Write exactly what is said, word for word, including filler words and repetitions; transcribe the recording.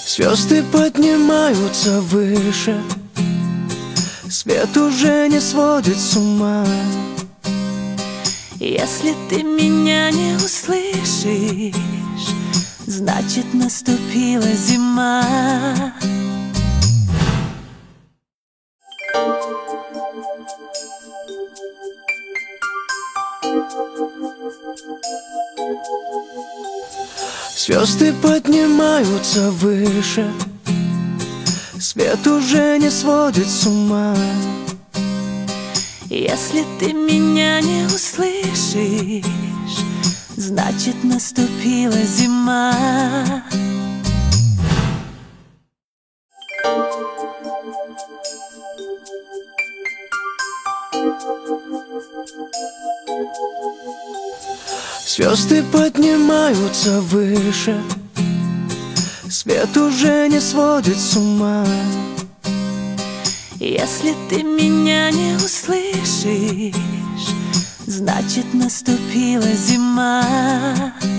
Звезды поднимаются выше, свет уже не сводит с ума. Если ты меня не услышишь, значит, наступила зима. Звезды поднимаются выше, свет уже не сводит с ума. Если ты меня не услышишь, значит, наступила зима. Звезды поднимаются выше, свет уже не сводит с ума. Если ты меня не услышишь, значит, наступила зима.